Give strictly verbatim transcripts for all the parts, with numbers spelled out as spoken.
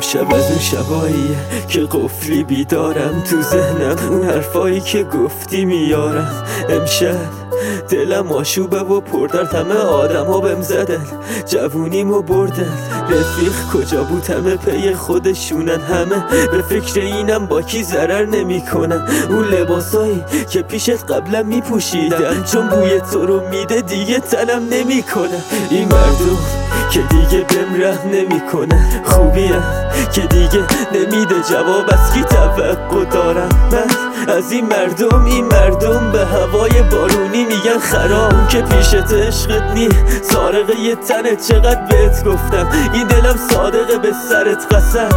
امشب از اون شباییه که قفلی بیدارم تو ذهنم، اون حرفایی که گفتی میارم. امشب دلم آشوبه و پردرد، همه آدم ها بهم زدن، جوونیمو بردن. رفیق کجا بود؟ همه پی خودشونن، همه به فکر اینم با کی ضرر نمی کنن. اون لباسایی که پیشت قبلا می پوشیدم، چون بوی تو رو میده دیگه تنم نمی کنم. این مردم که دیگه بهم رحم نمی کنن، خوبیم که دیگه نمیده جواب، از کی توقع دارم من؟ از این مردم. این مردم به هوای بارونی میگن خراب، که پیشت عشقت نی سارقه یه تنه. چقدر بهت گفتم این دلم صادقه به سرت قسم،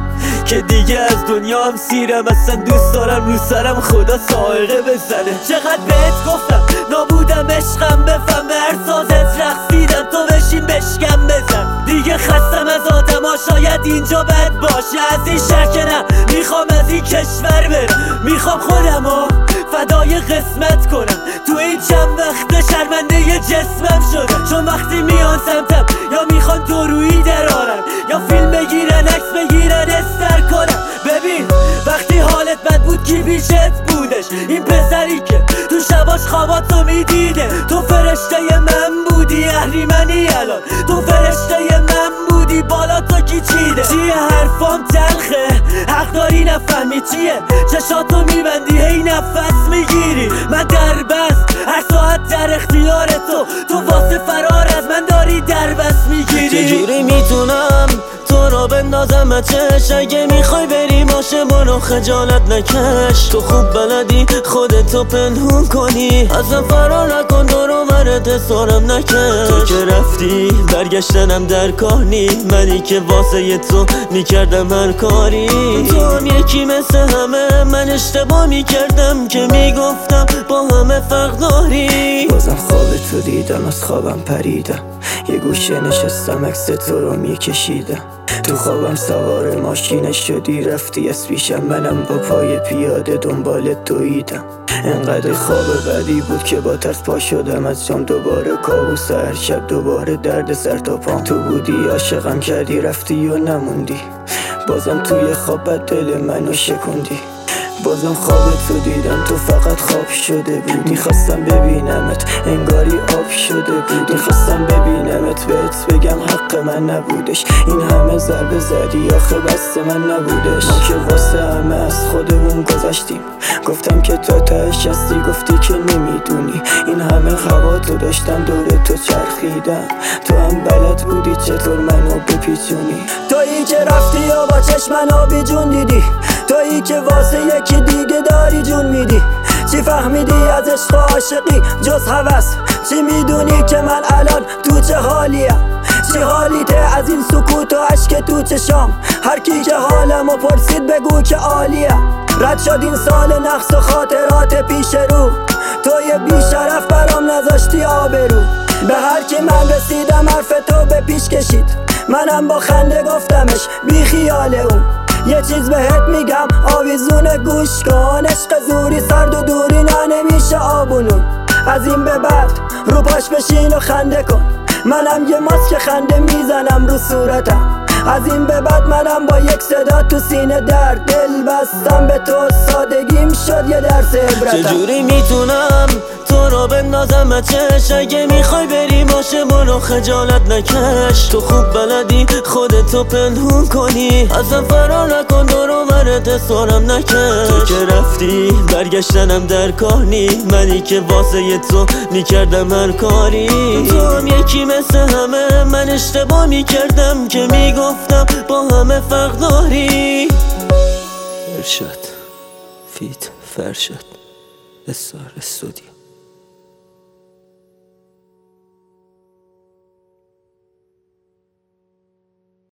که دیگه از دنیا هم سیرم، اصلا دوست دارم رو سرم خدا سائقه بزنه. چقدر بهت گفتم نابودم عشقم، بفهم به هر سازت رقصیدم، تو بشین بشکم بزن. دیگه خستم از آدم ها، شاید اینجا بد باشه، از این شهر که نه میخوام از این کشور برم. میخوام خودم ها فدای قسمت کنم، تو این چند وقت شرمنده یه جسمم شدم. چون وقتی میان سمتم یا میخوان تو روی درارن، یا فیلم بگیرن عکس بگیرن استر کنن. ببین وقتی حالت بد بود کی پیشت بودش؟ این پسری که تو شباش خواباتو میدیده. تو فرشته من بودی، اهریمنی الان تو فرشته من بودی، بالا تو کی چیده؟ چیه حرفام تلخه، حق داری نفهمی چیه، چشاتو میبندی هی نفس میگیری. من در بست هر ساعت در اختیار تو، تو واسه فرار از من داری در بست میگیری. چجوری میتونم تو رو بندازم چش؟ اگه میخوای بری باشه برو خجالت نکش. تو خوب بلدی خودتو پنهون کنی، ازم فرار نکن دورو برت حسارم نکش. تو که رفتی برگشتنم در کار نی، منی که واسه تو میکردم هر کاری. تو هم یکی مثل همه، من اشتباه میکردم که میگفتم با همه فرق داری. بازم خواب تو دیدم، از خوابم پریدم، یه گوشه نشستم عکس تو رو میکشیدم. تو خوابم سوار ماشین شدی رفتی از پیشم، منم با پای پیاده دنبالت دویدم. انقدر خواب بدی بود که با ترس پا شدم از جام، دوباره کابوس هر شب، دوباره درد سر تا پام. تو بودی عاشقم کردی رفتی و نموندی، بازم توی خوابت دل منو شکوندی. بازم خواب تو دیدم، تو فقط خواب شده بودی. خواستم ببینمت انگاری آب شده بودی، خواستم ببینمت بهت بگم حق من نبودش. این همه ضربه زدی آخه بست من نبودش. ما که واسه همه از خودمون گذشتیم، گفتم که تو تهش هستی گفتی که نمیدونی. این همه هوا تو داشتم دور تو چرخیدم، تو هم بلد بودی چطور منو بپیچونی. تویی که رفتی و با چشمن آبی جون دیدی، تویی که واسه یکی دیگه داری جون میدی. چی فهمیدی از عشق و عاشقی جز هوس؟ چی میدونی که من الان تو چه حالیم؟ چی حالیته از این سکوت و عشق تو چشام؟ هر کی که حالمو پرسید بگو که عالیم. رد شد این سال نقص و خاطرات پیش رو، توی بی شرف برام نذاشتی آبرو. به هر کی من رسیدم حرف تو به پیش کشید، منم با خنده گفتمش بی خیال اون. یه چیز بهت میگم آویزون گوش کن، عشق زوری سرد و دوری نه نمیشه آبونون. از این به بعد رو پاش بشین و خنده کن، منم یه ماسک خنده میزنم رو صورتم. از این به بعد منم با یک صدا تو سینه در دل بستم به تو، سادگیم شد یه درس عبرتم. چجوری میتونم تو رو بندازم چش؟ اگه میخوای بری باشه برو خجالت نکش. تو خوب بلدی خودتو پنهون کنی، ازم فرار نکن دورو برت حسارم نکش. تو که رفتی برگشتنم در کار نی، منی که واسه تو میکردم هر کاری. تو هم یکی مثل همه، من اشتباه میکردم که میگفتم با همه فرق داری. ارشاد فیت فرشاد اسار استودیو.